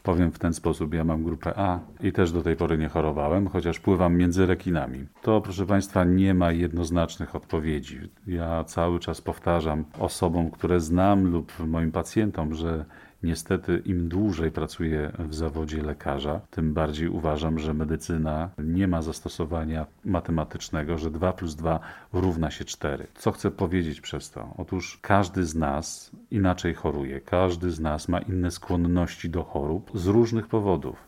Powiem w ten sposób, ja mam grupę A i też do tej pory nie chorowałem, chociaż pływam między rekinami. To, proszę Państwa, nie ma jednoznacznych odpowiedzi. Ja cały czas powtarzam osobom, które znam lub moim pacjentom, że niestety im dłużej pracuję w zawodzie lekarza, tym bardziej uważam, że medycyna nie ma zastosowania matematycznego, że 2 plus 2 równa się 4. Co chcę powiedzieć przez to? Otóż każdy z nas inaczej choruje, każdy z nas ma inne skłonności do chorób z różnych powodów.